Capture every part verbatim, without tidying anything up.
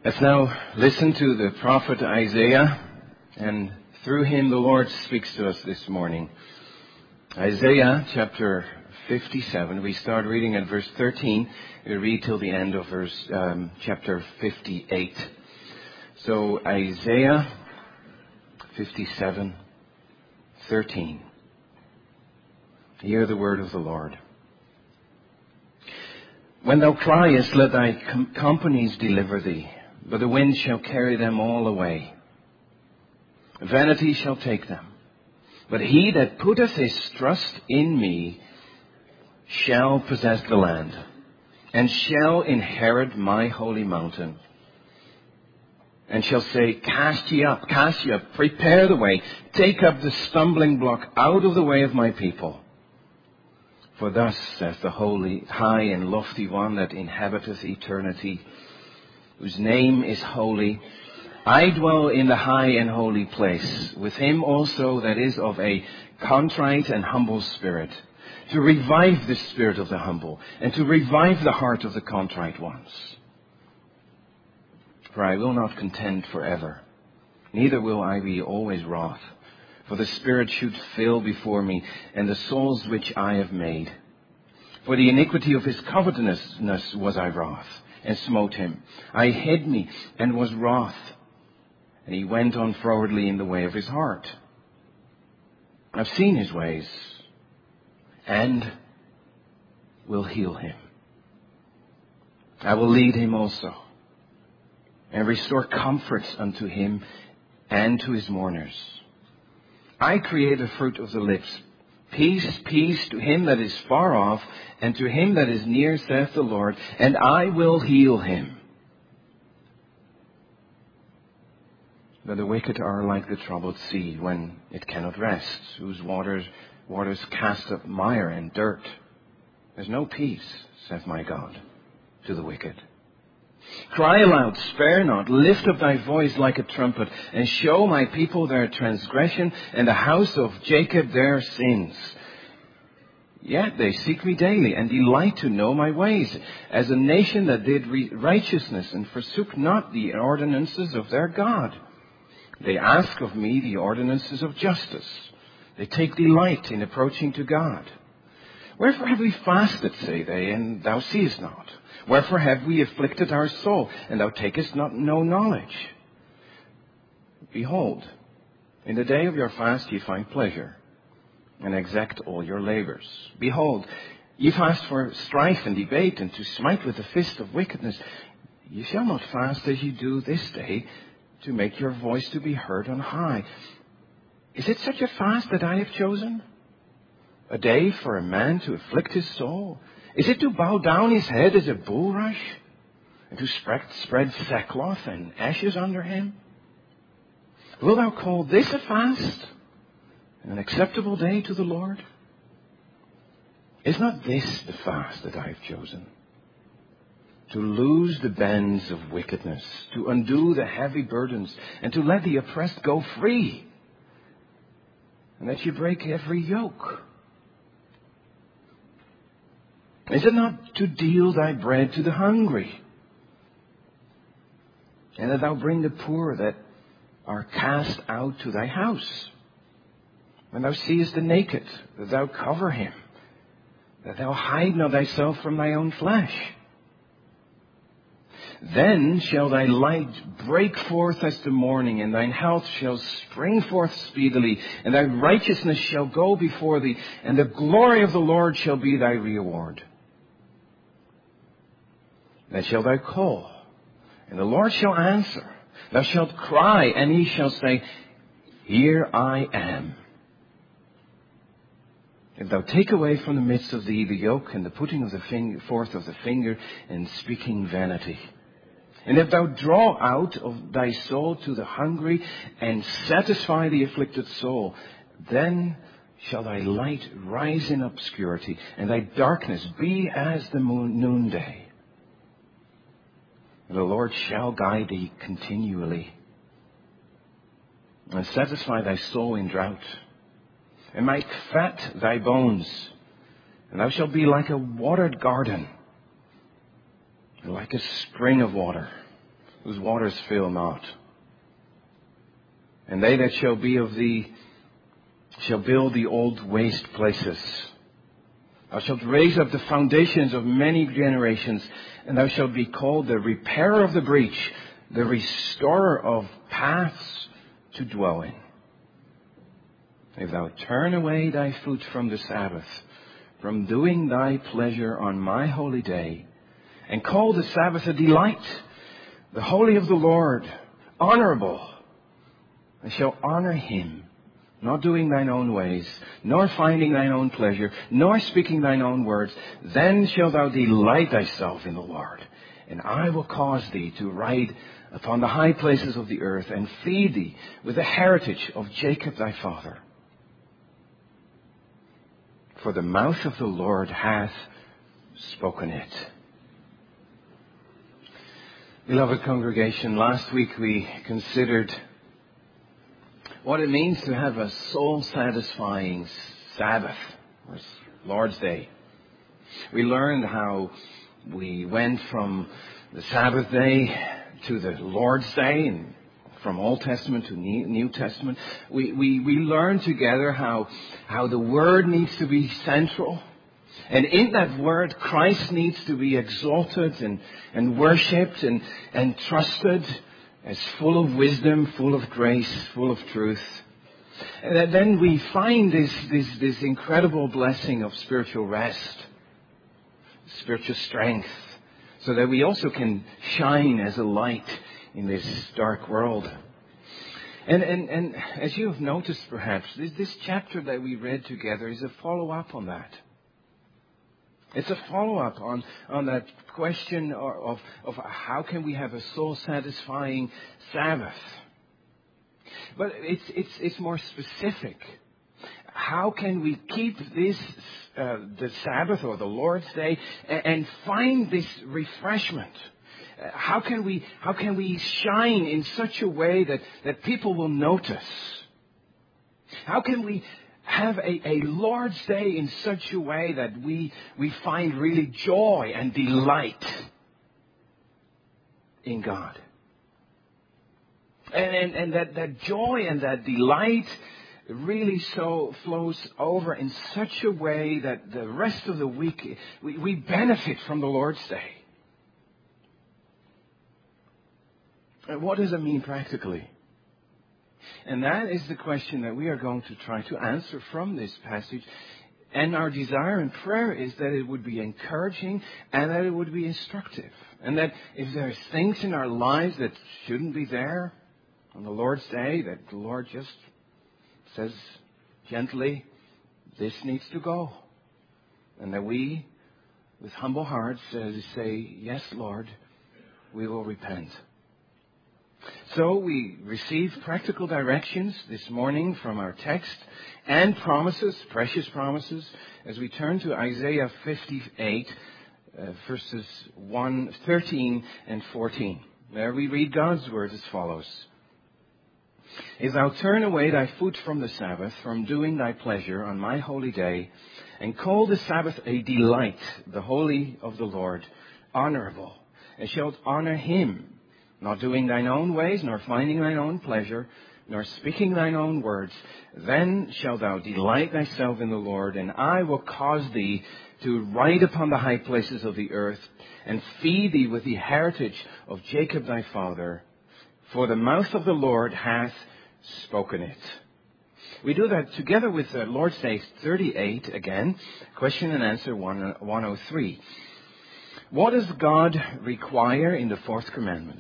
Let's now listen to the prophet Isaiah, and through him the Lord speaks to us this morning. Isaiah chapter fifty-seven, we start reading at verse thirteen. We read till the end of verse um, chapter fifty-eight. So Isaiah fifty-seven, thirteen. Hear the word of the Lord. When thou criest, let thy com- companies deliver thee, but the wind shall carry them all away. Vanity shall take them. But he that putteth his trust in me shall possess the land, and shall inherit my holy mountain. And shall say, Cast ye up, cast ye up, prepare the way, take up the stumbling block out of the way of my people. For thus saith the holy, high and lofty one that inhabiteth eternity, whose name is holy, I dwell in the high and holy place, with him also that is of a contrite and humble spirit, to revive the spirit of the humble, and to revive the heart of the contrite ones. For I will not contend forever, neither will I be always wroth. For the Spirit should fill before me, and the souls which I have made. For the iniquity of his covetousness was I wroth, and smote him. I hid me, and was wroth. And he went on frowardly in the way of his heart. I've seen his ways, and will heal him. I will lead him also, and restore comfort unto him and to his mourners. I create the fruit of the lips. Peace, peace to him that is far off, and to him that is near, saith the Lord, and I will heal him. But the wicked are like the troubled sea when it cannot rest, whose waters, waters cast up mire and dirt. There's no peace, saith my God, to the wicked. Cry aloud, spare not, lift up thy voice like a trumpet, and show my people their transgression, and the house of Jacob their sins. Yet they seek me daily, and delight to know my ways, as a nation that did righteousness, and forsook not the ordinances of their God. They ask of me the ordinances of justice. They take delight in approaching to God. Wherefore have we fasted, say they, and thou seest not? Wherefore have we afflicted our soul, and thou takest not no knowledge? Behold, in the day of your fast ye find pleasure, and exact all your labors. Behold, ye fast for strife and debate, and to smite with the fist of wickedness. Ye shall not fast as ye do this day, to make your voice to be heard on high. Is it such a fast that I have chosen? A day for a man to afflict his soul? Is it to bow down his head as a bulrush, and to spread, spread sackcloth and ashes under him? Wilt thou call this a fast, an acceptable day to the Lord? Is not this the fast that I have chosen? To loose the bands of wickedness, to undo the heavy burdens, and to let the oppressed go free, and that you break every yoke. Is it not to deal thy bread to the hungry, and that thou bring the poor that are cast out to thy house? When thou seest the naked, that thou cover him, that thou hide not thyself from thy own flesh. Then shall thy light break forth as the morning, and thine health shall spring forth speedily, and thy righteousness shall go before thee, and the glory of the Lord shall be thy reward. Then shalt thou call, and the Lord shall answer. Thou shalt cry, and he shall say, Here I am. If thou take away from the midst of thee the yoke, and the putting of the finger, forth of the finger, and speaking vanity, and if thou draw out of thy soul to the hungry, and satisfy the afflicted soul, then shall thy light rise in obscurity, and thy darkness be as the moon, noonday. And the Lord shall guide thee continually, and satisfy thy soul in drought, and make fat thy bones, and thou shalt be like a watered garden, and like a spring of water, whose waters fail not. And they that shall be of thee shall build the old waste places. Thou shalt raise up the foundations of many generations, and thou shalt be called the repairer of the breach, the restorer of paths to dwell in. If thou turn away thy foot from the Sabbath, from doing thy pleasure on my holy day, and call the Sabbath a delight, the holy of the Lord, honorable, and shall honor him, not doing thine own ways, nor finding thine own pleasure, nor speaking thine own words, then shalt thou delight thyself in the Lord. And I will cause thee to ride upon the high places of the earth, and feed thee with the heritage of Jacob thy father. For the mouth of the Lord hath spoken it. Beloved congregation, last week we considered what it means to have a soul-satisfying Sabbath, or Lord's Day. We learned how we went from the Sabbath day to the Lord's Day, and from Old Testament to New Testament. We, we, we learned together how, how the Word needs to be central. And in that Word, Christ needs to be exalted and, and worshipped and, and trusted as full of wisdom, full of grace, full of truth. And then we find this, this, this incredible blessing of spiritual rest, spiritual strength, so that we also can shine as a light in this dark world. And, and, and as you have noticed perhaps, this, this chapter that we read together is a follow-up on that. It's a follow-up on, on that question of, of how can we have a soul-satisfying Sabbath. But it's, it's, it's more specific. How can we keep this, uh, the Sabbath or the Lord's Day, and, and find this refreshment? How can we, how can we shine in such a way that, that people will notice? How can we have a, a Lord's Day in such a way that we, we find really joy and delight in God? And, and, and that, that joy and that delight really so flows over in such a way that the rest of the week we, we benefit from the Lord's Day. And what does it mean practically? And that is the question that we are going to try to answer from this passage. And our desire and prayer is that it would be encouraging and that it would be instructive. And that if there are things in our lives that shouldn't be there on the Lord's Day, that the Lord just says gently, this needs to go. And that we, with humble hearts, uh, say, yes, Lord, we will repent. So we receive practical directions this morning from our text and promises, precious promises, as we turn to Isaiah fifty-eight, uh, verses one, thirteen and fourteen. There we read God's words as follows. If thou turn away thy foot from the Sabbath, from doing thy pleasure on my holy day, and call the Sabbath a delight, the holy of the Lord, honorable, and shalt honor him, not doing thine own ways, nor finding thine own pleasure, nor speaking thine own words, then shalt thou delight thyself in the Lord, and I will cause thee to ride upon the high places of the earth, and feed thee with the heritage of Jacob thy father. For the mouth of the Lord hath spoken it. We do that together with uh, Lord's Day thirty-eight again, question and answer one oh three. What does God require in the fourth commandment?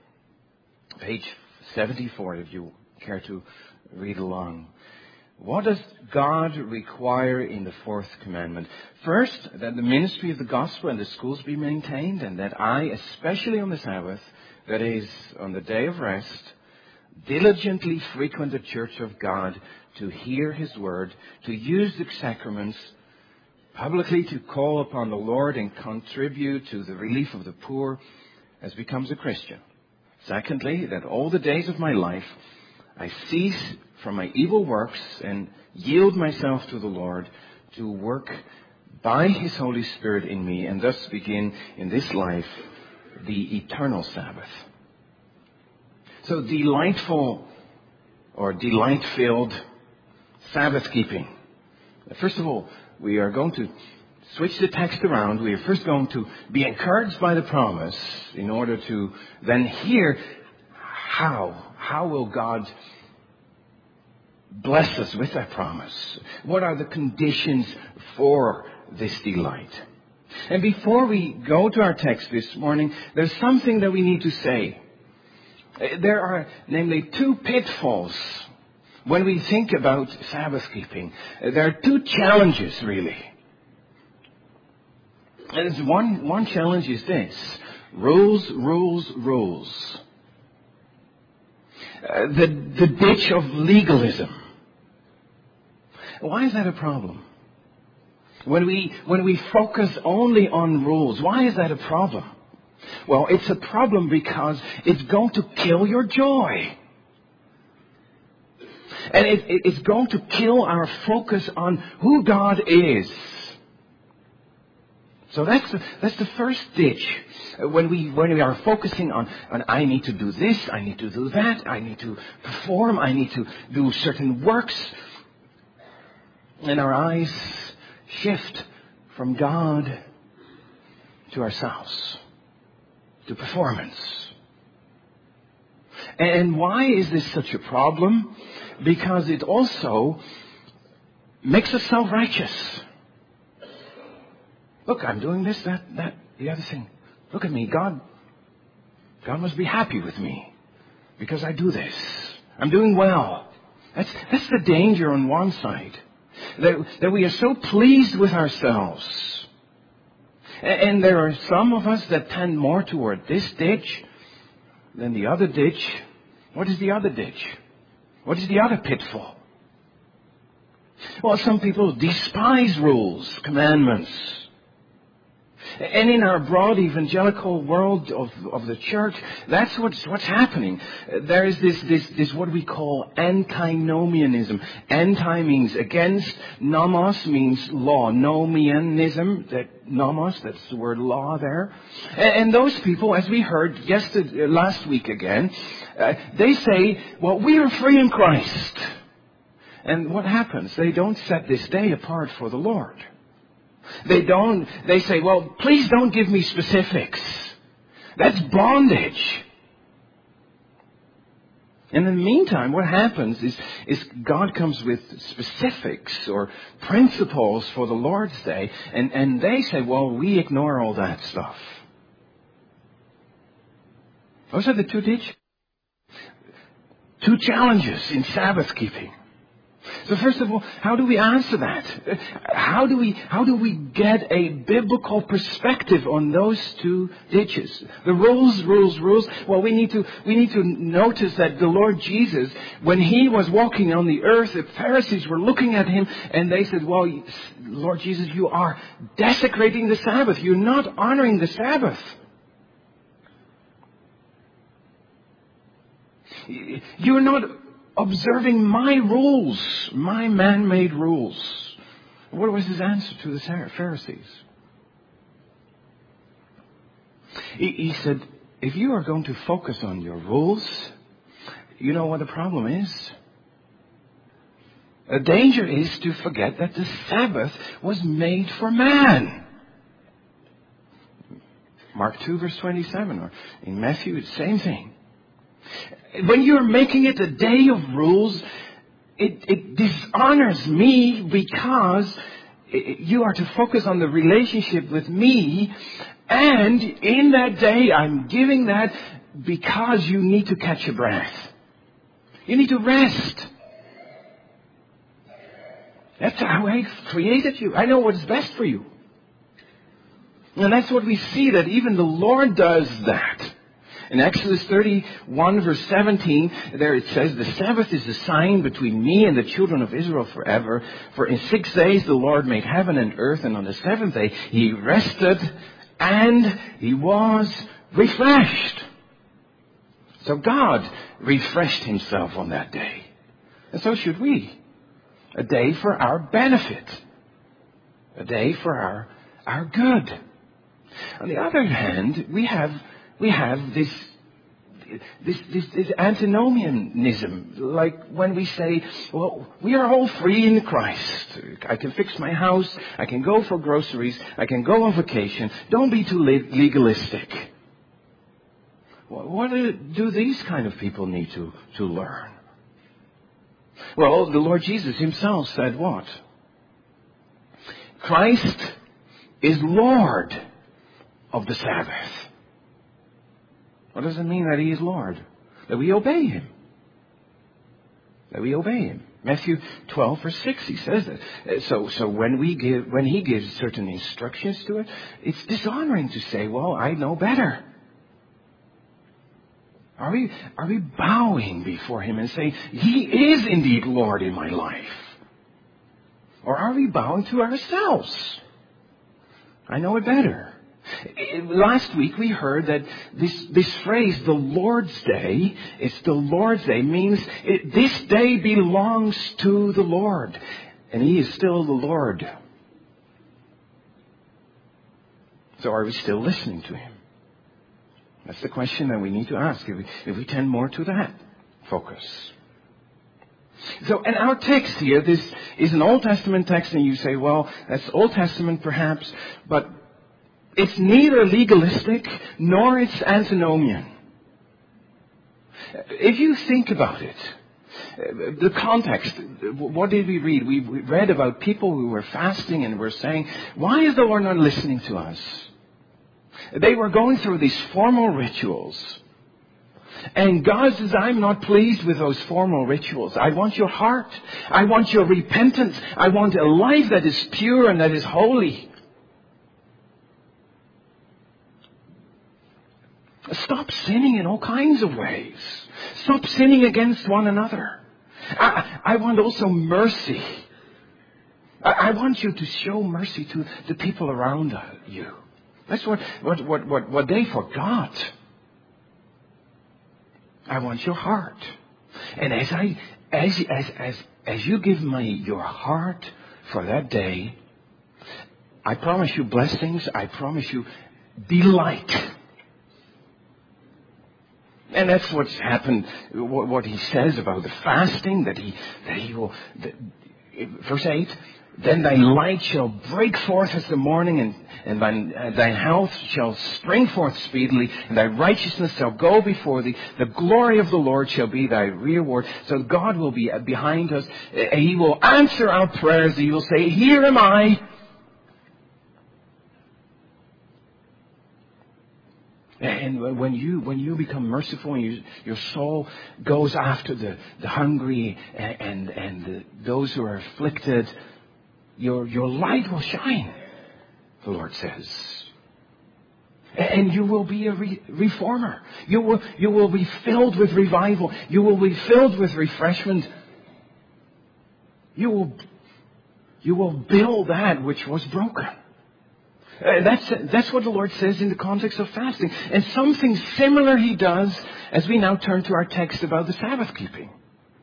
Page seventy-four, if you care to read along. What does God require in the fourth commandment? First, that the ministry of the gospel and the schools be maintained, and that I, especially on the Sabbath, that is, on the day of rest, diligently frequent the church of God to hear his word, to use the sacraments, publicly to call upon the Lord and contribute to the relief of the poor as becomes a Christian. Secondly, that all the days of my life I cease from my evil works and yield myself to the Lord to work by his Holy Spirit in me, and thus begin in this life the eternal Sabbath. So delightful or delight-filled Sabbath keeping. First of all, we are going to switch the text around. We are first going to be encouraged by the promise in order to then hear how. How will God bless us with that promise? What are the conditions for this delight? And before we go to our text this morning, there's something that we need to say. There are, namely, two pitfalls when we think about Sabbath keeping. There are two challenges, really. And one, one challenge is this: rules, rules, rules. Uh, the, the ditch of legalism. Why is that a problem? When we, when we focus only on rules, why is that a problem? Well, it's a problem because it's going to kill your joy. And it, it, it's going to kill our focus on who God is. So that's the, that's the first ditch. When we, when we are focusing on, on, I need to do this, I need to do that, I need to perform, I need to do certain works. And our eyes shift from God to ourselves, to performance. And why is this such a problem? Because it also makes us self-righteous. Look, I'm doing this, that, that, the other thing. Look at me. God, God must be happy with me because I do this. I'm doing well. That's, that's the danger on one side. That, that we are so pleased with ourselves. And, and there are some of us that tend more toward this ditch than the other ditch. What is the other ditch? What is the other pitfall? Well, some people despise rules, commandments. And in our broad evangelical world of, of the church, that's what's, what's happening. There is this, this, this what we call antinomianism. Anti means against. Nomos means law. Nomianism, that nomos, that's the word law there. And, and those people, as we heard yesterday, last week again, uh, they say, well, we are free in Christ. And what happens? They don't set this day apart for the Lord. They don't, they say, well, please don't give me specifics. That's bondage. And in the meantime, what happens is, is God comes with specifics or principles for the Lord's Day, and, and they say, well, we ignore all that stuff. Those are the two ditches. Two challenges in Sabbath keeping. So first of all, how do we answer that? How do we, how do we get a biblical perspective on those two ditches? The rules, rules, rules. Well, we need to, we need to notice that the Lord Jesus, when He was walking on the earth, the Pharisees were looking at Him and they said, well, Lord Jesus, you are desecrating the Sabbath. You're not honoring the Sabbath. You're not observing my rules, my man-made rules. What was his answer to the Pharisees? He, he said, if you are going to focus on your rules, you know what the problem is? The danger is to forget that the Sabbath was made for man. Mark two verse twenty-seven, or in Matthew, it's the same thing. When you're making it a day of rules, it, it dishonors me because you are to focus on the relationship with me. And in that day, I'm giving that because you need to catch your breath. You need to rest. That's how I created you. I know what's best for you. And that's what we see, that even the Lord does that. In Exodus thirty-one verse seventeen, there it says, the Sabbath is a sign between me and the children of Israel forever. For in six days the Lord made heaven and earth, and on the seventh day He rested and He was refreshed. So God refreshed Himself on that day. And so should we. A day for our benefit. A day for our, our good. On the other hand, we have We have this this, this, this antinomianism, like when we say, well, we are all free in Christ. I can fix my house. I can go for groceries. I can go on vacation. Don't be too legalistic. What do these kind of people need to, to learn? Well, the Lord Jesus himself said what? Christ is Lord of the Sabbath. What does it mean that he is Lord? That we obey him. That we obey him. Matthew twelve verse six, he says that. So, so when we give, when he gives certain instructions to it, it's dishonoring to say, well, I know better. Are we, are we bowing before him and saying, he is indeed Lord in my life? Or are we bowing to ourselves? I know it better. Last week we heard that this, this phrase, the Lord's Day, it's the Lord's Day, means it, this day belongs to the Lord. And he is still the Lord. So are we still listening to him? That's the question that we need to ask if we, if we tend more to that focus. So in our text here, this is an Old Testament text, and you say, well, that's Old Testament perhaps, but it's neither legalistic nor it's antinomian. If you think about it, the context, what did we read? We read about people who were fasting and were saying, why is the Lord not listening to us? They were going through these formal rituals. And God says, I'm not pleased with those formal rituals. I want your heart. I want your repentance. I want a life that is pure and that is holy. Stop sinning in all kinds of ways. Stop sinning against one another. I, I want also mercy. I, I want you to show mercy to the people around you. That's what, what, what, what, what they forgot. I want your heart. And as I, as, as, as, as you give me your heart for that day, I promise you blessings. I promise you delight. And that's what's happened, what, what he says about the fasting, that he, that he will, that, verse eight, then thy light shall break forth as the morning, and, and thine, uh, thine health shall spring forth speedily, and thy righteousness shall go before thee. The glory of the Lord shall be thy reward. So God will be behind us. Uh, he will answer our prayers. He will say, here am I. And when you when you become merciful and you, your soul goes after the, the hungry and and, and the, those who are afflicted, your your light will shine, the Lord says. And you will be a re- reformer. You will you will be filled with revival. You will be filled with refreshment. You will you will build that which was broken. Uh, that's, that's what the Lord says in the context of fasting. And something similar he does as we now turn to our text about the Sabbath keeping.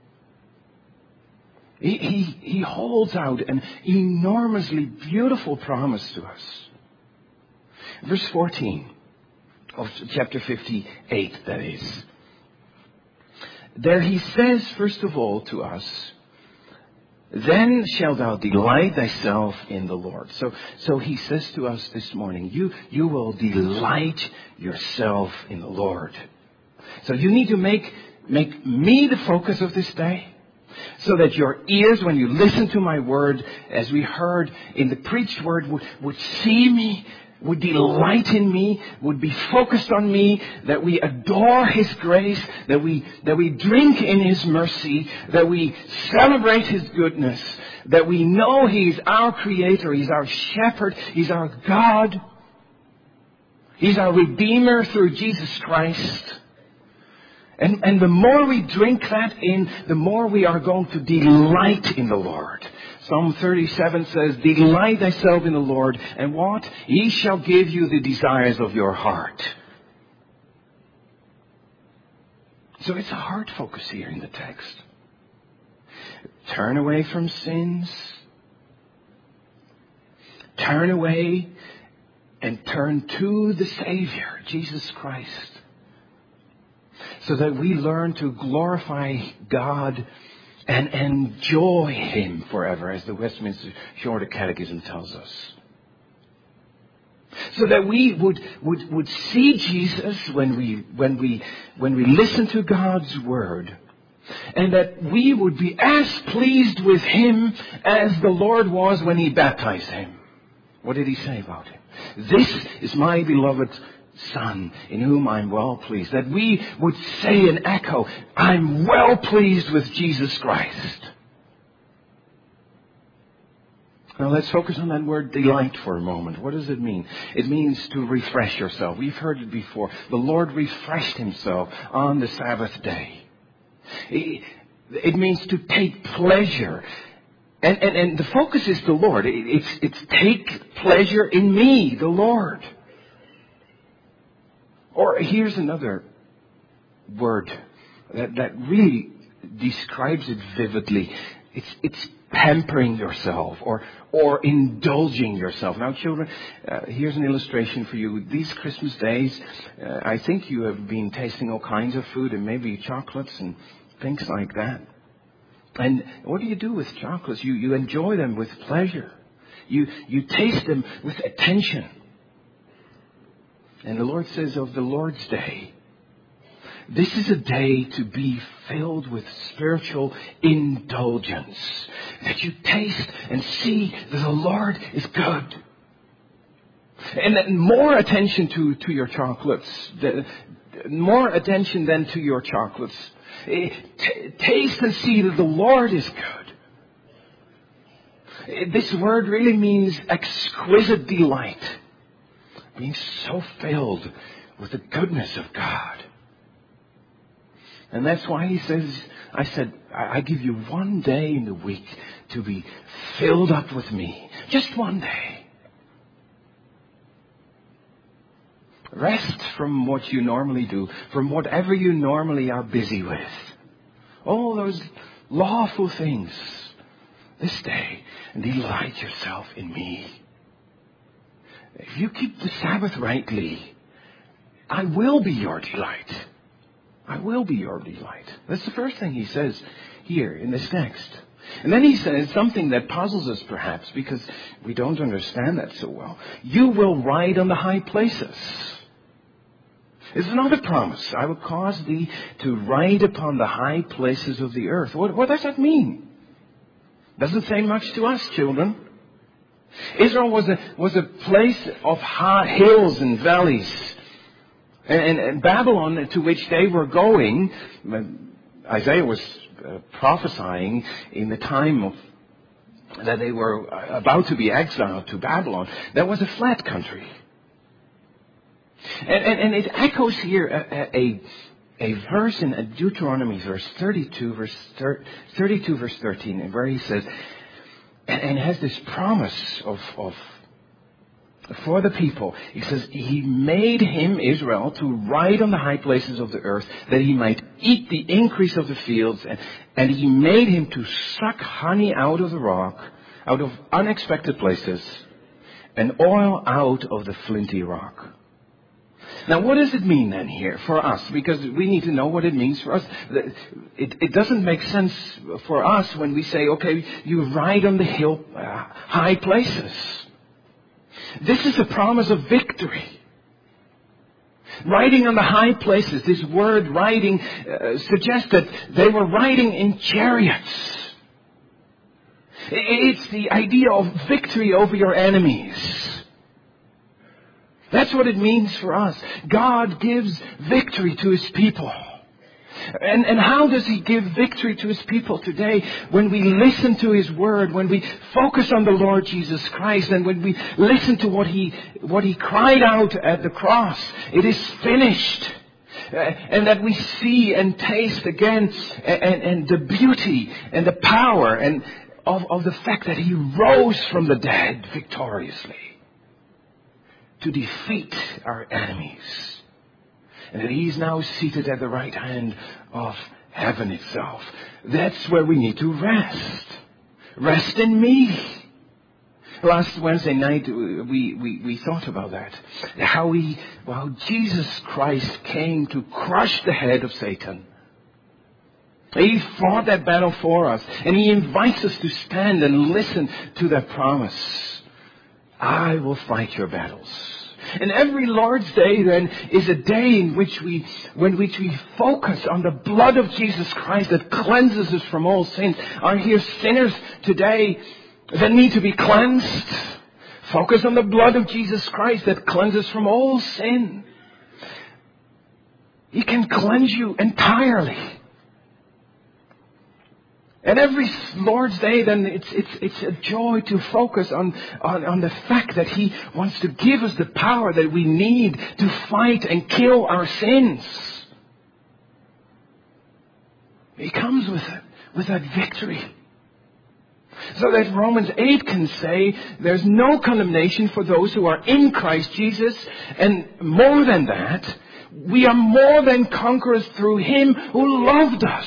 He, he, he holds out an enormously beautiful promise to us. Verse fourteen of chapter fifty-eight, that is. There he says, first of all, to us, then shalt thou delight thyself in the Lord. So, so he says to us this morning, you, you will delight yourself in the Lord. So you need to make, make me the focus of this day, so that your ears, when you listen to my word, as we heard in the preached word, would, would see me, would delight in me, would be focused on me, that we adore his grace, that we, that we drink in his mercy, that we celebrate his goodness, that we know he's our creator, he's our shepherd, he's our God, he's our redeemer through Jesus Christ. And, and the more we drink that in, the more we are going to delight in the Lord. Psalm thirty-seven says, delight thyself in the Lord, and what? He shall give you the desires of your heart. So it's a heart focus here in the text. Turn away from sins. Turn away and turn to the Savior, Jesus Christ. so that we learn to glorify God and enjoy Him forever, as the Westminster Shorter Catechism tells us. So that we would, would, would see Jesus when we, when we, when we listen to God's Word. And that we would be as pleased with Him as the Lord was when He baptized Him. What did He say about Him? This is my beloved Son, in whom I'm well pleased. That we would say in echo, I'm well pleased with Jesus Christ. Now let's focus on that word delight for a moment. What does it mean? It means to refresh yourself. We've heard it before. The Lord refreshed Himself on the Sabbath day. It means to take pleasure. And, and, and the focus is the Lord. It's, it's take pleasure in me, the Lord. Or here's another word that, that really describes it vividly. It's, it's pampering yourself or, or indulging yourself. Now, children, uh, here's an illustration for you. These Christmas days, uh, I think you have been tasting all kinds of food and maybe chocolates and things like that. And what do you do with chocolates? You, you enjoy them with pleasure. You, you taste them with attention. And the Lord says of the Lord's Day, this is a day to be filled with spiritual indulgence. That you taste and see that the Lord is good. And then more attention to, to your chocolates. The, more attention than to your chocolates. T- taste and see that the Lord is good. This word really means exquisite delight. Being so filled with the goodness of God. And that's why He says, I said, I give you one day in the week to be filled up with me. Just one day. Rest from what you normally do, from whatever you normally are busy with. All those lawful things this day, and delight yourself in me. If you keep the Sabbath rightly, I will be your delight. I will be your delight. That's the first thing He says here in this text. And then He says something that puzzles us perhaps because we don't understand that so well. You will ride on the high places. It's not a promise. I will cause thee to ride upon the high places of the earth. What, what does that mean? Doesn't say much to us, children. Israel was a, was a place of high hills and valleys. And, and Babylon, to which they were going, Isaiah was uh, prophesying in the time of that they were about to be exiled to Babylon. That was a flat country. And, and, and it echoes here a, a, a verse in Deuteronomy, verse thirty-two, verse thirty-two, verse thirteen, where He says, and, and has this promise of, of for the people. He says, He made him, Israel, to ride on the high places of the earth, that he might eat the increase of the fields, and, and He made him to suck honey out of the rock, out of unexpected places, and oil out of the flinty rock. Now, what does it mean then here for us? Because we need to know what it means for us. It, it doesn't make sense for us when we say, okay, you ride on the hill, uh, high places. This is a promise of victory. Riding on the high places, this word riding uh, suggests that they were riding in chariots. It's the idea of victory over your enemies. That's what it means for us. God gives victory to His people. And, and how does He give victory to His people today? When we listen to His Word, when we focus on the Lord Jesus Christ, and when we listen to what He, what He cried out at the cross, it is finished. Uh, and that we see and taste again and, and, and the beauty and the power and of, of the fact that He rose from the dead victoriously to defeat our enemies. And that He's now seated at the right hand of heaven itself. That's where we need to rest. Rest in me. Last Wednesday night, we, we, we thought about that. How we, well, Jesus Christ came to crush the head of Satan. He fought that battle for us. And He invites us to stand and listen to that promise. I will fight your battles. And every Lord's Day then is a day in which we, when which we focus on the blood of Jesus Christ that cleanses us from all sins. Are here sinners today that need to be cleansed? Focus on the blood of Jesus Christ that cleanses from all sin. He can cleanse you entirely. And every Lord's Day, then, it's it's it's a joy to focus on, on, on the fact that He wants to give us the power that we need to fight and kill our sins. He comes with it, with that victory. So that Romans eight can say, there's no condemnation for those who are in Christ Jesus. And more than that, we are more than conquerors through Him who loved us.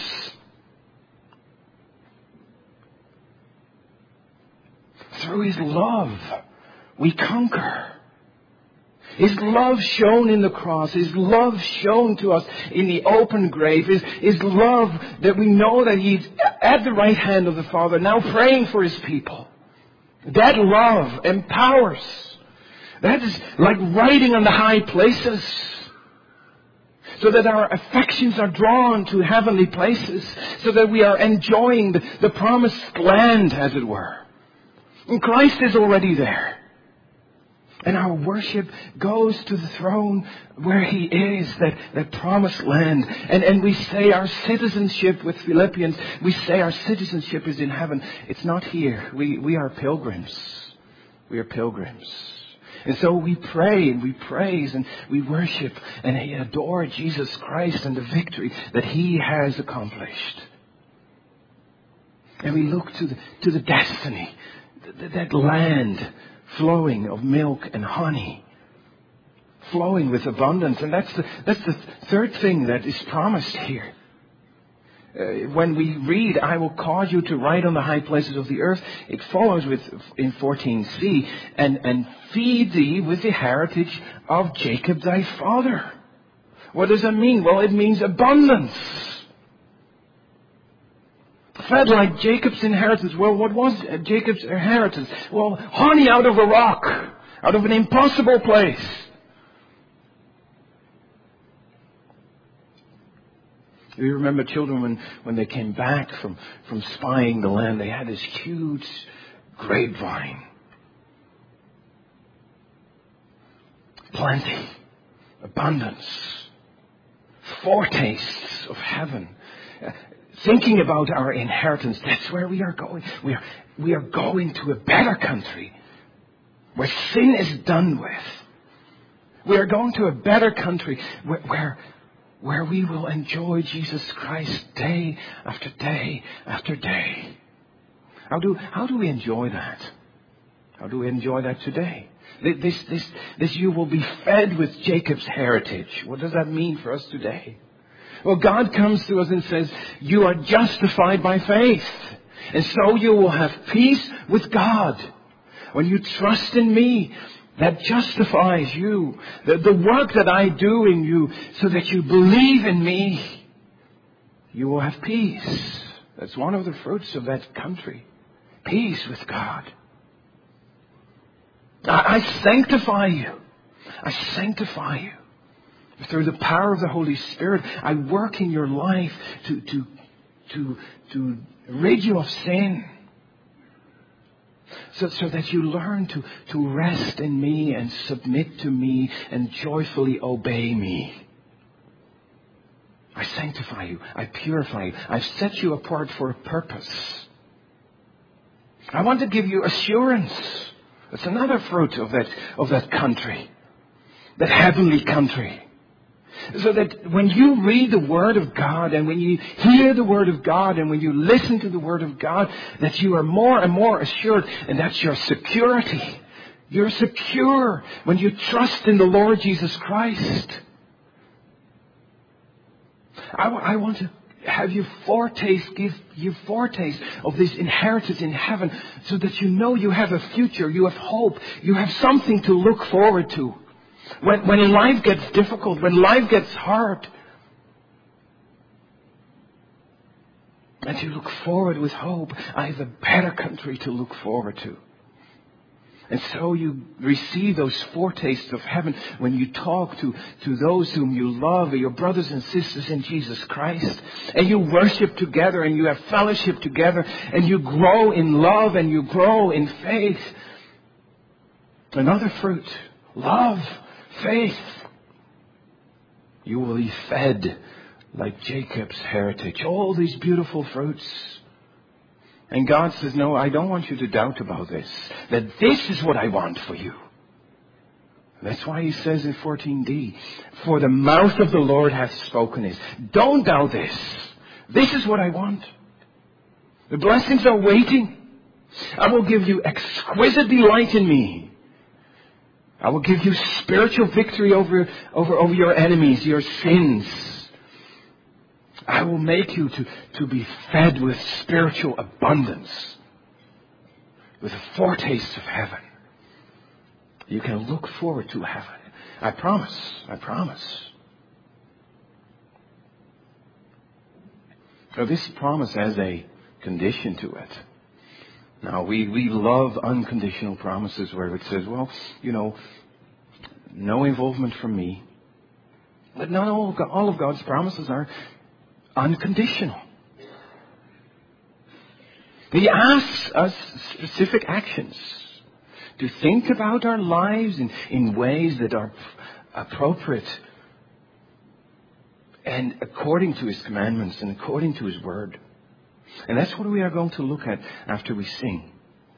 Through His love, we conquer. His love shown in the cross, His love shown to us in the open grave, His, His love that we know that He's at the right hand of the Father, now praying for His people. That love empowers. That is like riding on the high places, so that our affections are drawn to heavenly places, so that we are enjoying the, the promised land, as it were. And Christ is already there. And our worship goes to the throne where He is, that, that promised land. And, and we say our citizenship with Philippians, we say our citizenship is in heaven. It's not here. We, we are pilgrims. We are pilgrims. And so we pray and we praise and we worship and adore Jesus Christ and the victory that He has accomplished. And we look to the, to the destiny, that land flowing of milk and honey, flowing with abundance. And that's the, that's the third thing that is promised here. Uh, when we read, I will cause you to ride on the high places of the earth, it follows with in fourteen c, and, and feed thee with the heritage of Jacob thy father. What does that mean? Well, it means abundance. Fed like Jacob's inheritance. Well, what was Jacob's inheritance? Well, honey out of a rock, out of an impossible place. You remember children when, when they came back from, from spying the land, they had this huge grapevine. Plenty, abundance, foretastes of heaven. Thinking about our inheritance, that's where we are going. We are, we are going to a better country where sin is done with. We are going to a better country where, where, where we will enjoy Jesus Christ day after day after day. How do, how do we enjoy that? How do we enjoy that today? This, this, this you will be fed with Jacob's heritage. What does that mean for us today? Well, God comes to us and says, you are justified by faith. And so you will have peace with God. When you trust in me, that justifies you. The, the work that I do in you, so that you believe in me, you will have peace. That's one of the fruits of that country. Peace with God. I, I sanctify you. I sanctify you. Through the power of the Holy Spirit, I work in your life to, to, to, to rid you of sin. So, so that you learn to, to rest in me and submit to me and joyfully obey me. I sanctify you. I purify you. I've set you apart for a purpose. I want to give you assurance. It's another fruit of that, of that country. That heavenly country. So that when you read the Word of God and when you hear the Word of God and when you listen to the Word of God, that you are more and more assured, and that's your security. You're secure when you trust in the Lord Jesus Christ. I, I want to have you foretaste, give you foretaste of this inheritance in heaven so that you know you have a future, you have hope, you have something to look forward to. When, when life gets difficult, when life gets hard, and you look forward with hope, I have a better country to look forward to. And so you receive those foretastes of heaven when you talk to, to those whom you love, your brothers and sisters in Jesus Christ. And you worship together and you have fellowship together and you grow in love and you grow in faith. Another fruit, love, faith. You will be fed like Jacob's heritage. All these beautiful fruits. And God says, no, I don't want you to doubt about this. That this is what I want for you. That's why he says in fourteen d, for the mouth of the Lord hath spoken this. Don't doubt this. This is what I want. The blessings are waiting. I will give you exquisite delight in me. I will give you spiritual victory over, over, over your enemies, your sins. I will make you to, to be fed with spiritual abundance, with a foretaste of heaven. You can look forward to heaven. I promise. I promise. So this promise has a condition to it. Now, we, we love unconditional promises where it says, well, you know, no involvement from me. But not all, all of God's promises are unconditional. He asks us specific actions to think about our lives in, in ways that are appropriate and according to His commandments and according to His Word. And that's what we are going to look at after we sing.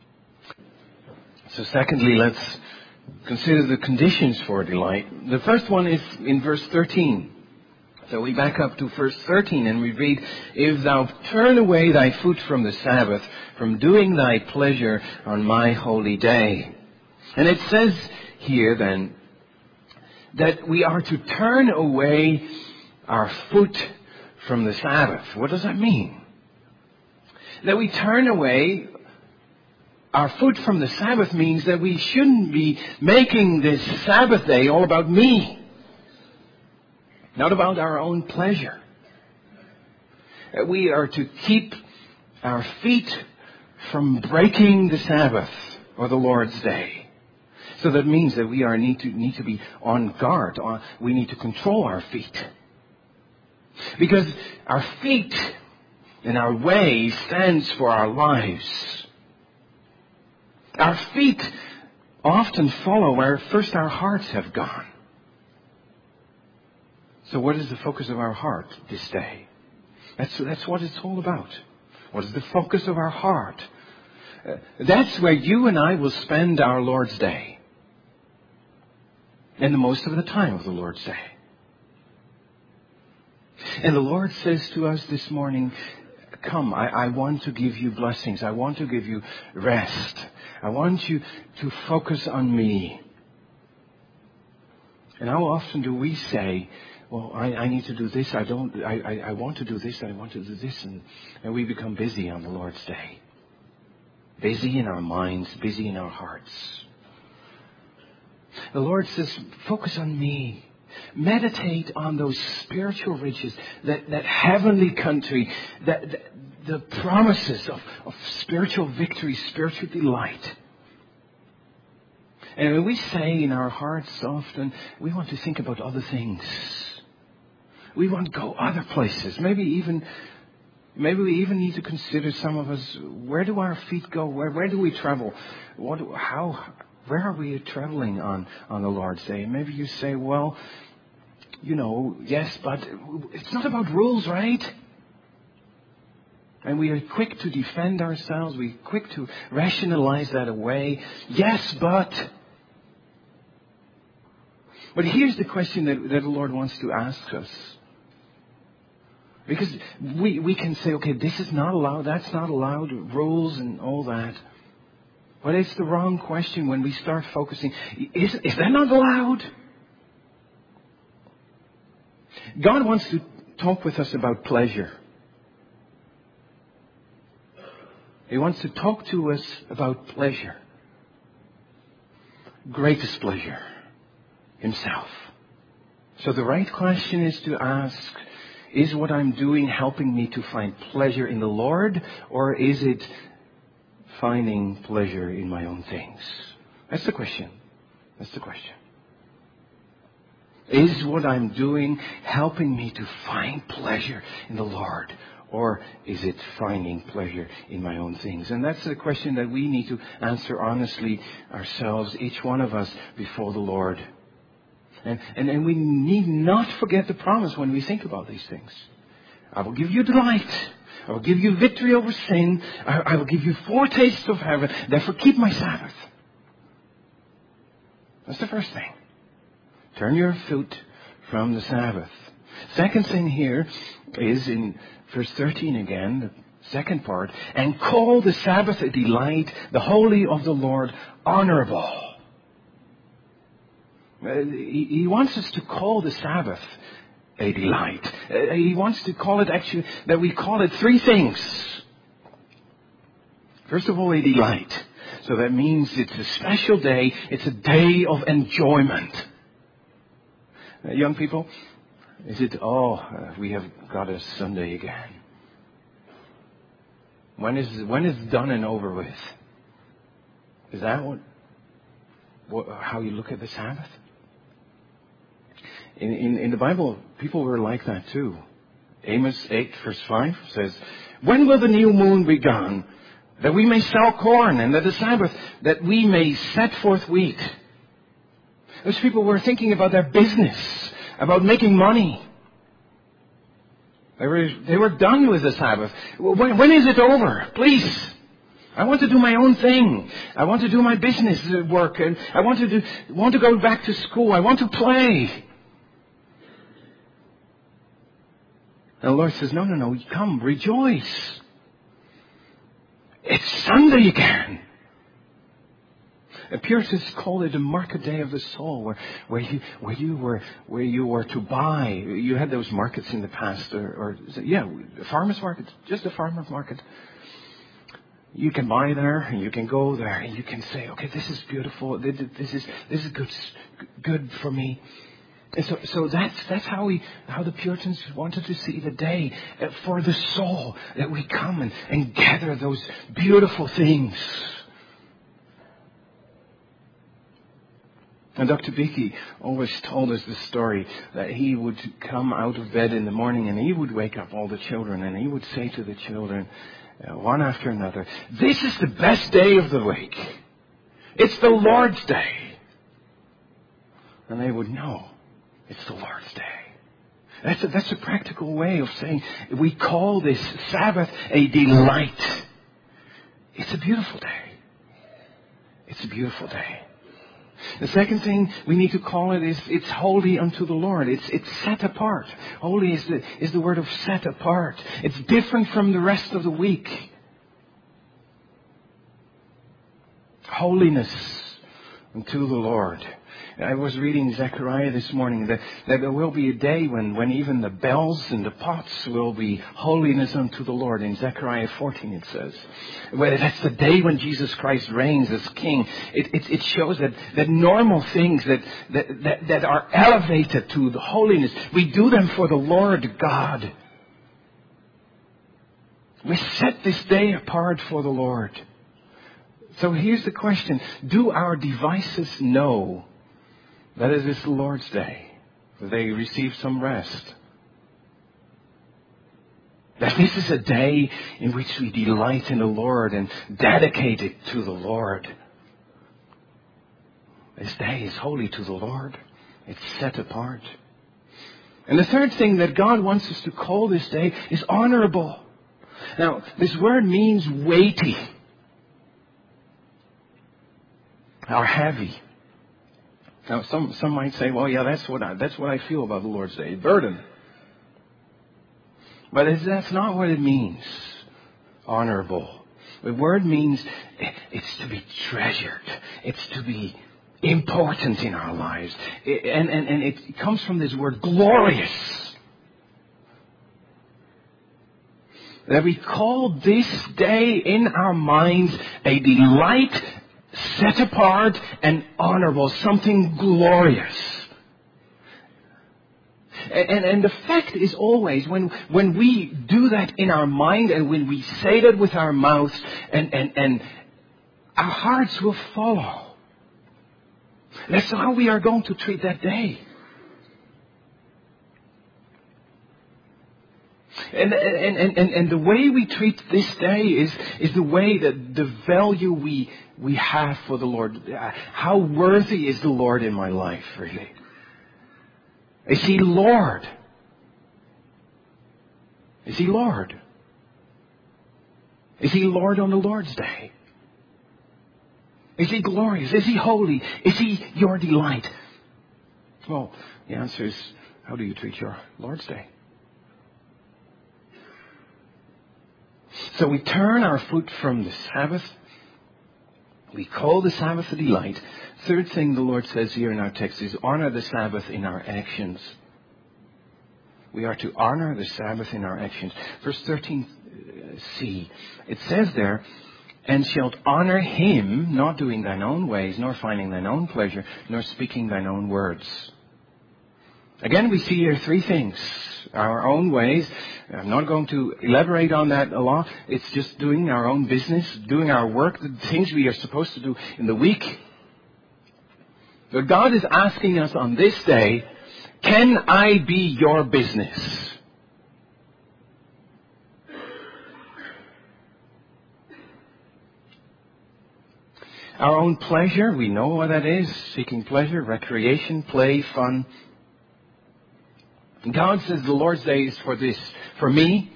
So secondly, let's consider the conditions for delight. The first one is in verse thirteen. So we back up to verse thirteen and we read, if thou turn away thy foot from the Sabbath, from doing thy pleasure on my holy day. And it says here then that we are to turn away our foot from the Sabbath. What does that mean? That we turn away our foot from the Sabbath means that we shouldn't be making this Sabbath day all about me. Not about our own pleasure. We are to keep our feet from breaking the Sabbath or the Lord's day. So that means that we are need to need to be on guard. We need to control our feet. Because our feet and our way stands for our lives. Our feet often follow where first our hearts have gone. So what is the focus of our heart this day? That's, that's what it's all about. What is the focus of our heart? Uh, that's where you and I will spend our Lord's day. And the most of the time of the Lord's day. And the Lord says to us this morning, come, I, I want to give you blessings. I want to give you rest. I want you to focus on me. And how often do we say, well, I, I need to do this. I don't. I, I, I want to do this. I want to do this, and, and we become busy on the Lord's day. Busy in our minds, busy in our hearts. The Lord says, "Focus on me. Meditate on those spiritual riches, that that heavenly country, that, that the promises of, of spiritual victory, spiritual delight." And when we say in our hearts often, we want to think about other things. We want to go other places. Maybe even, maybe we even need to consider, some of us, where do our feet go? Where, where do we travel? What, how, where are we traveling on, on the Lord's Day? And maybe you say, well, you know, yes, but it's not about rules, right? And we are quick to defend ourselves. We're quick to rationalize that away. Yes, but... But here's the question that, that the Lord wants to ask us. Because we, we can say, okay, this is not allowed, that's not allowed, rules and all that. But it's the wrong question when we start focusing. Is, is that not allowed? God wants to talk with us about pleasure. He wants to talk to us about pleasure. Greatest pleasure. Himself. So the right question is to ask, is what I'm doing helping me to find pleasure in the Lord, or is it finding pleasure in my own things? That's the question. That's the question. Is what I'm doing helping me to find pleasure in the Lord, or is it finding pleasure in my own things? And that's the question that we need to answer honestly ourselves, each one of us, before the Lord. And, and, and we need not forget the promise when we think about these things. I will give you delight. I will give you victory over sin. I, I will give you foretastes of heaven. Therefore keep my Sabbath. That's the first thing. Turn your foot from the Sabbath. Second thing here is in verse thirteen again, the second part. And call the Sabbath a delight, the holy of the Lord honorable. Uh, he, he wants us to call the Sabbath a delight. Uh, he wants to call it actually, that we call it three things. First of all, a delight. So that means it's a special day. It's a day of enjoyment. Uh, young people, is it, oh, uh, we have got a Sunday again. When is, when is done and over with? Is that what, what how you look at the Sabbath? In, in, in the Bible, people were like that too. Amos eight verse five says, when will the new moon be gone, that we may sell corn, and that the Sabbath, that we may set forth wheat? Those people were thinking about their business, about making money. They were, they were done with the Sabbath. When, when is it over? Please. I want to do my own thing. I want to do my business work. And I want to do, want to go back to school. I want to play. And the Lord says, no, no, no, come, rejoice. It's Sunday again. The Puritans called it a market day of the soul, where, where you, where you were, where you were to buy. You had those markets in the past, or, or yeah, a farmer's market, just a farmer's market. You can buy there, and you can go there, and you can say, okay, this is beautiful. This is, this is good, good for me. And so, so that's, that's how we, how the Puritans wanted to see the day for the soul, that we come and, and gather those beautiful things. And Doctor Beakey always told us the story that he would come out of bed in the morning and he would wake up all the children and he would say to the children, uh, one after another, this is the best day of the week. It's the Lord's Day. And they would know. It's the Lord's Day. That's a, that's a practical way of saying we call this Sabbath a delight. It's a beautiful day. It's a beautiful day. The second thing we need to call it is it's holy unto the Lord. It's it's set apart. Holy is the is the word of set apart. It's different from the rest of the week. Holiness unto the Lord. I was reading Zechariah this morning that, that there will be a day when, when even the bells and the pots will be holiness unto the Lord. In Zechariah fourteen it says. Well, that's the day when Jesus Christ reigns as King. It, it, it shows that, that normal things that, that, that, that are elevated to the holiness, we do them for the Lord God. We set this day apart for the Lord. So here's the question. Do our devices know that it is the Lord's Day, that they receive some rest? That this is a day in which we delight in the Lord and dedicate it to the Lord. This day is holy to the Lord. It's set apart. And the third thing that God wants us to call this day is honorable. Now, this word means weighty or heavy. Now, some some might say, well, yeah, that's what I, that's what I feel about the Lord's Day, burden. But it's, that's not what it means, honorable. The word means it's to be treasured. It's to be important in our lives. And, and, and it comes from this word glorious. that we call this day in our minds a delight, set apart and honorable, something glorious. And, and the fact is always, when, when we do that in our mind and when we say that with our mouths, and, and, and our hearts will follow. That's how we are going to treat that day. And, and, and, and, and the way we treat this day is, is the way that the value we, we have for the Lord. How worthy is the Lord in my life, really? Is He Lord? Is He Lord? Is He Lord on the Lord's day? Is He glorious? Is He holy? Is He your delight? Well, the answer is, how do you treat your Lord's day? So we turn our foot from the Sabbath. We call the Sabbath a delight. Third thing the Lord says here in our text is honor the Sabbath in our actions. We are to honor the Sabbath in our actions. Verse thirteen c, it says there, and shalt honor Him, not doing thine own ways, nor finding thine own pleasure, nor speaking thine own words. Again, we see here three things. Our own ways. I'm not going to elaborate on that a lot. It's just doing our own business, doing our work, the things we are supposed to do in the week. But God is asking us on this day, can I be your business? Our own pleasure, we know what that is. Seeking pleasure, recreation, play, fun. God says the Lord's day is for this. For me,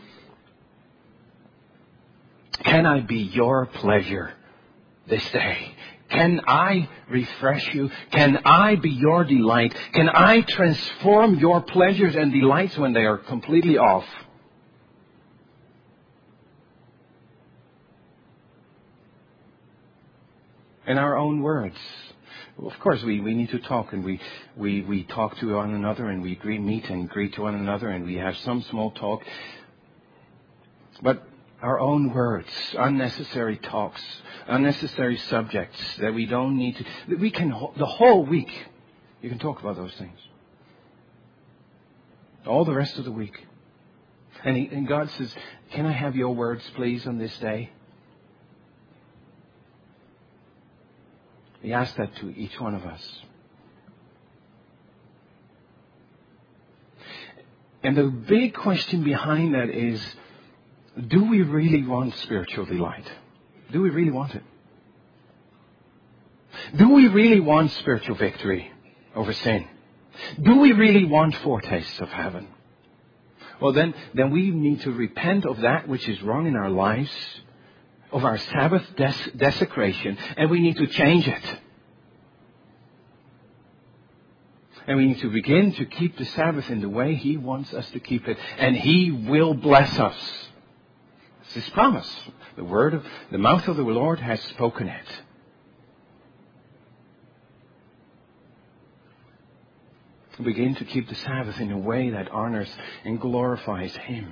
can I be your pleasure this day? Can I refresh you? Can I be your delight? Can I transform your pleasures and delights when they are completely off? In our own words. Well, of course, we, we need to talk, and we, we, we talk to one another, and we agree, meet and greet to one another, and we have some small talk. But our own words, unnecessary talks, unnecessary subjects that we don't need to, we can, the whole week, you can talk about those things. All the rest of the week. And, he, and God says, can I have your words, please, on this day? He asked that to each one of us. And the big question behind that is, do we really want spiritual delight? Do we really want it? Do we really want spiritual victory over sin? Do we really want foretastes of heaven? Well, then, then we need to repent of that which is wrong in our lives, of our Sabbath des- desecration, and we need to change it. And we need to begin to keep the Sabbath in the way He wants us to keep it, and He will bless us. It's His promise. The word of the mouth of the Lord has spoken it. Begin to keep the Sabbath in a way that honors and glorifies Him.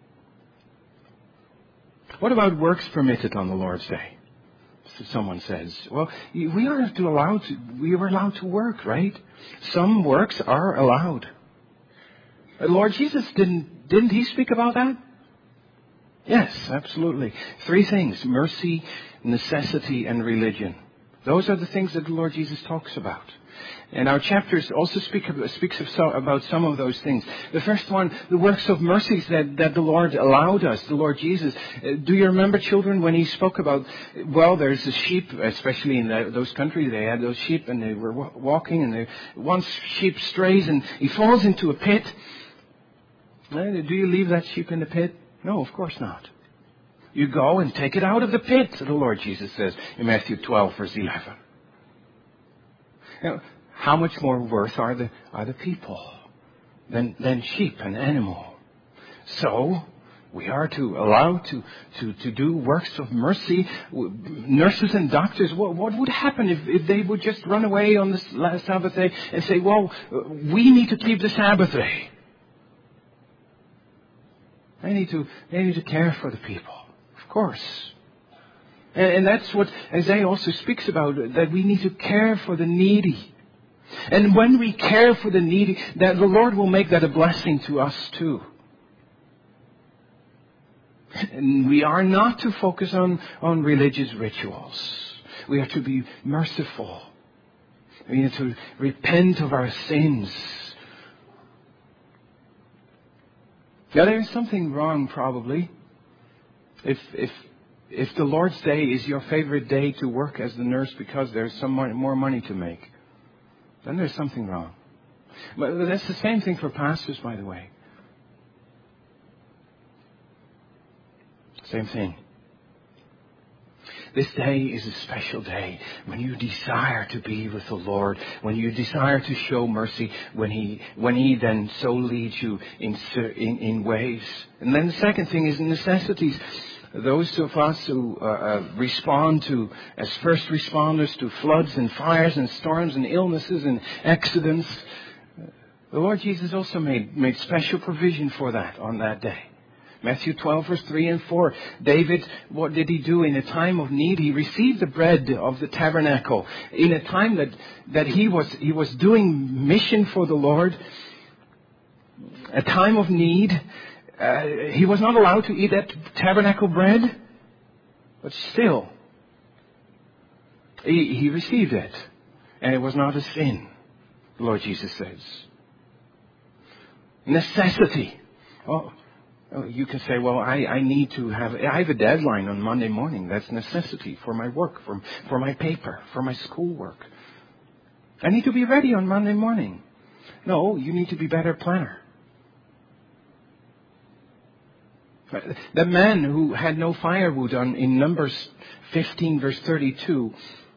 What about works permitted on the Lord's day? So someone says, well, we are to allowed to, we are allowed to work, right? Some works are allowed. The Lord Jesus didn't, didn't He speak about that? Yes, absolutely. Three things: mercy, necessity, and religion. Those are the things that the Lord Jesus talks about. And our chapters also speak of, speaks of so, about some of those things. The first one, the works of mercies that, that the Lord allowed us, the Lord Jesus. Uh, do you remember, children, when He spoke about, well, there's a sheep, especially in the, those countries, they had those sheep and they were w- walking and they, one sheep strays and he falls into a pit. Uh, do you leave that sheep in the pit? No, of course not. You go and take it out of the pit, the Lord Jesus says in Matthew twelve, verse eleven. Now, how much more worth are the are the people than than sheep and animal? So we are to allow to to to do works of mercy. Nurses and doctors, what what would happen if, if they would just run away on this last Sabbath day and say, well, we need to keep the Sabbath day? They need to, they need to care for the people. Of course. And, and that's what Isaiah also speaks about, that we need to care for the needy. And when we care for the needy, that the Lord will make that a blessing to us too. And we are not to focus on, on religious rituals. We are to be merciful. We need to repent of our sins. Now there is something wrong probably. If, if, if the Lord's Day is your favorite day to work as the nurse because there's some more money to make, then there's something wrong. But that's the same thing for pastors, by the way. Same thing. This day is a special day when you desire to be with the Lord, when you desire to show mercy, when He when He then so leads you in, in, in ways. And then the second thing is necessities. Those of us who uh, uh, respond to, as first responders to floods and fires and storms and illnesses and accidents, the Lord Jesus also made, made special provision for that on that day. Matthew twelve, verse three and four. David, what did he do in a time of need? He received the bread of the tabernacle. In a time that, that he was, he was doing mission for the Lord, a time of need, uh, he was not allowed to eat that tabernacle bread, but still, he, he received it. And it was not a sin, the Lord Jesus says. Necessity. Oh. You can say, well, I, I need to have, I have a deadline on Monday morning. That's necessity for my work, for, for my paper, for my schoolwork. I need to be ready on Monday morning. No, you need to be a better planner. The man who had no firewood on, in Numbers fifteen, verse thirty-two,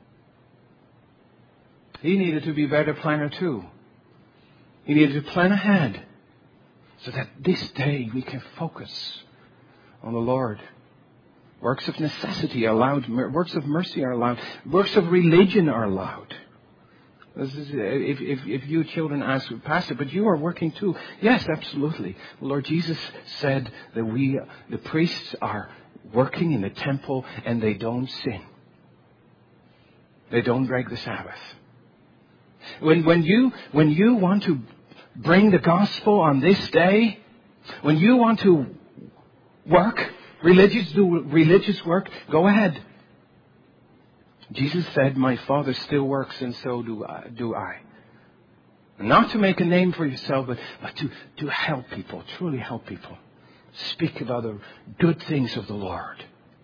he needed to be a better planner too. He needed to plan ahead. So that this day we can focus on the Lord. Works of necessity are allowed. Works of mercy are allowed. Works of religion are allowed. This is, if, if, if you children ask, Pastor, but you are working too. Yes, absolutely. The Lord Jesus said that we, the priests, are working in the temple and they don't sin. They don't break the Sabbath. When, when you, when you want to bring the gospel on this day, when you want to work, religious, do religious work, go ahead. Jesus said, my Father still works and so do I. Do I. Not to make a name for yourself, but, but to, to help people, truly help people. Speak about the good things of the Lord.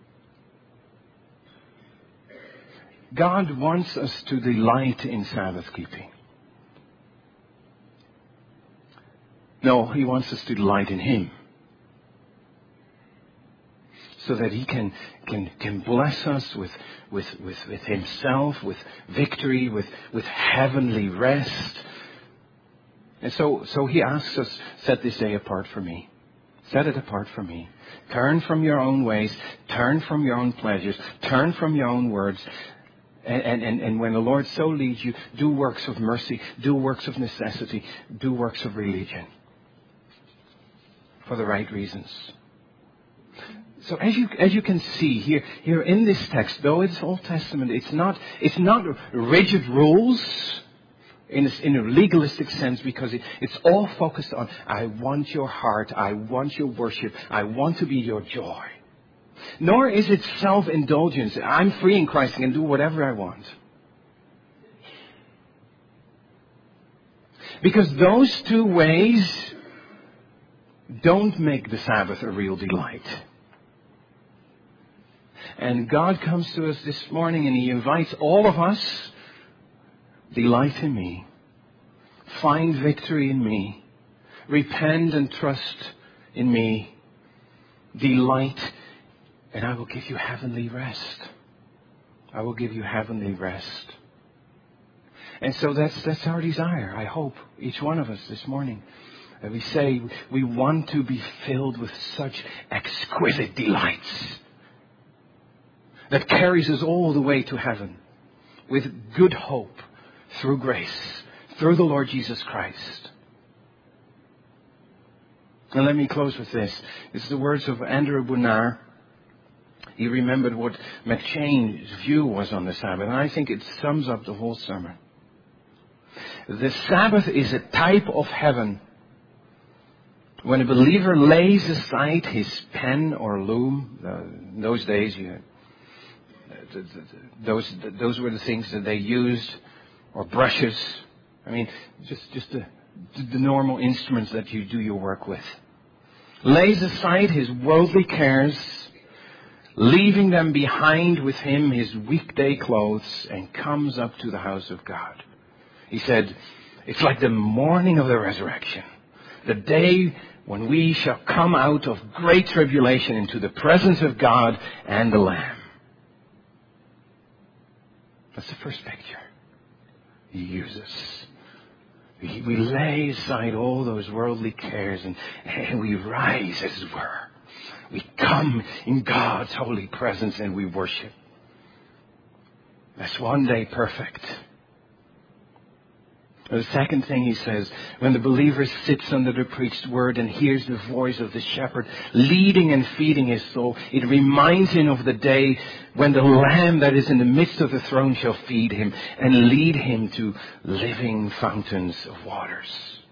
God wants us to delight in Sabbath keeping. No, He wants us to delight in Him. So that He can, can, can bless us with, with, with, with Himself, with victory, with, with heavenly rest. And so, so He asks us, set this day apart for me. Set it apart for me. Turn from your own ways. Turn from your own pleasures. Turn from your own words. And, and, and, and when the Lord so leads you, do works of mercy. Do works of necessity. Do works of religion. For the right reasons. So as you as you can see here here in this text, though it's Old Testament, it's not it's not rigid rules in a, in a legalistic sense, because it, it's all focused on I want your heart, I want your worship, I want to be your joy. Nor is it self-indulgence. I'm free in Christ, I can do whatever I want. Because those two ways don't make the Sabbath a real delight. And God comes to us this morning and He invites all of us, delight in me. Find victory in me. Repent and trust in me. Delight, and I will give you heavenly rest. I will give you heavenly rest. And so that's that's our desire, I hope, each one of us this morning. That we say we want to be filled with such exquisite delights that carries us all the way to heaven with good hope through grace, through the Lord Jesus Christ. And let me close with this. It's the words of Andrew Bonar. He remembered what McChain's view was on the Sabbath, and I think it sums up the whole sermon. The Sabbath is a type of heaven. When a believer lays aside his pen or loom, uh, in those days, you, uh, those those were the things that they used, or brushes. I mean, just just the, the normal instruments that you do your work with. Lays aside his worldly cares, leaving them behind with him, his weekday clothes, and comes up to the house of God. He said, it's like the morning of the resurrection, the day when we shall come out of great tribulation into the presence of God and the Lamb. That's the first picture he uses. We, we lay aside all those worldly cares and, and we rise, as it were. We come in God's holy presence and we worship. That's one day perfect. The second thing he says, when the believer sits under the preached word and hears the voice of the shepherd leading and feeding his soul, it reminds him of the day when the Lamb that is in the midst of the throne shall feed him and lead him to living fountains of waters.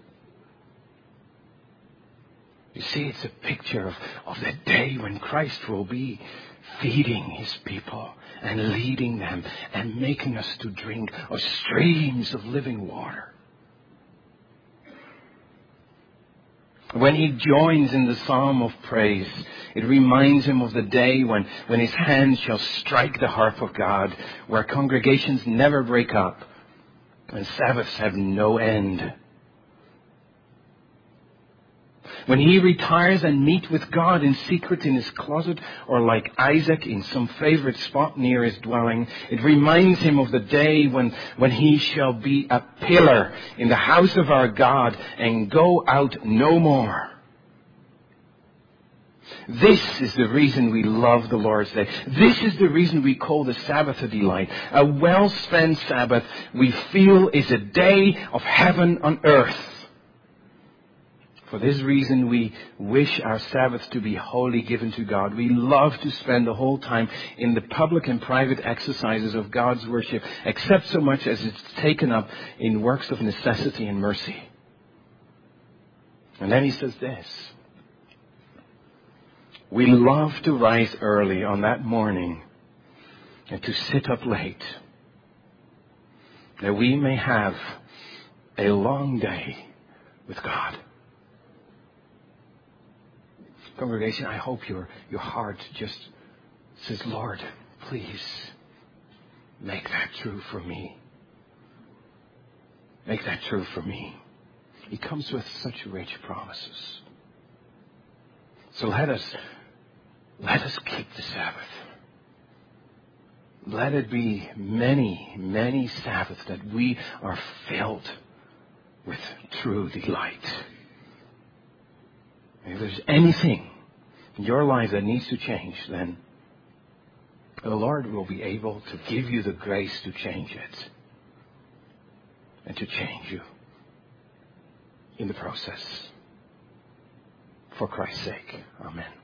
You see, it's a picture of, of the day when Christ will be feeding his people and leading them and making us to drink of streams of living water. When he joins in the psalm of praise, it reminds him of the day when, when his hand shall strike the harp of God, where congregations never break up and Sabbaths have no end. When he retires and meets with God in secret in his closet, or like Isaac in some favorite spot near his dwelling, it reminds him of the day when, when he shall be a pillar in the house of our God and go out no more. This is the reason we love the Lord's Day. This is the reason we call the Sabbath a delight. A well-spent Sabbath, we feel, is a day of heaven on earth. For this reason, we wish our Sabbath to be wholly given to God. We love to spend the whole time in the public and private exercises of God's worship, except so much as it's taken up in works of necessity and mercy. And then he says this. We love to rise early on that morning and to sit up late, that we may have a long day with God. Congregation, I hope your, your heart just says, Lord, please make that true for me. Make that true for me. He comes with such rich promises. So let us, let us keep the Sabbath. Let it be many, many Sabbaths that we are filled with true delight. If there's anything in your life that needs to change, then the Lord will be able to give you the grace to change it and to change you in the process. For Christ's sake. Amen.